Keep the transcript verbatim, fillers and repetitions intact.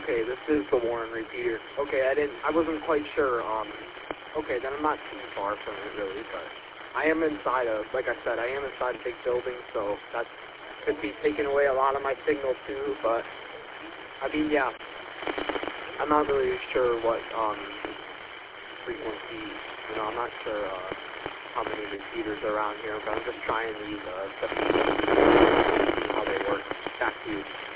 Okay, this is the Warren repeater. Okay, I didn't, I wasn't quite sure, um, okay, then I'm not too far from it really, but I am inside of, like I said, I am inside a big building, so that could be taking away a lot of my signal too, but, I mean, yeah, I'm not really sure what, um, frequency, you know, I'm not sure, uh, how many repeaters are around here, but I'm just trying these, uh, seventy-seven, see how they work. Back to you.